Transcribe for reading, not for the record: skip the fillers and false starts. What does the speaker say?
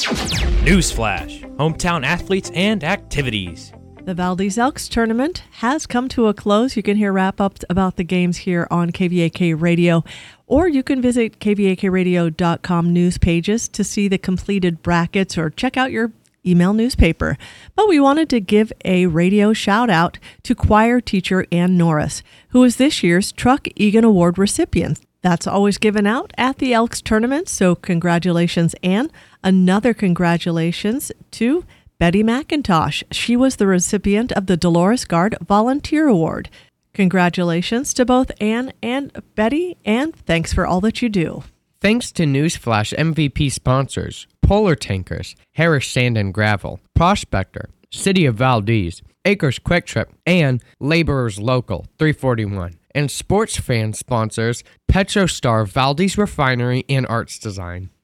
Newsflash, hometown athletes and activities. The Valdez Elks tournament has come to a close. You can hear wrap-ups about the games here on KVAK Radio, or you can visit kvakradio.com news pages to see the completed brackets or check out your email newspaper. But we wanted to give a radio shout-out to choir teacher Ann Norris, who is this year's Truck Egan Award recipient. That's always given out at the Elks tournament, so congratulations, Ann. Another congratulations to Betty McIntosh. She was the recipient of the Dolores Guard Volunteer Award. Congratulations to both Ann and Betty, and thanks for all that you do. Thanks to Newsflash MVP sponsors, Polar Tankers, Harris Sand and Gravel, Prospector, City of Valdez, Acres Quick Trip, and Laborers Local 341. And sports fan sponsors, PetroStar Valdez Refinery and Arts Design.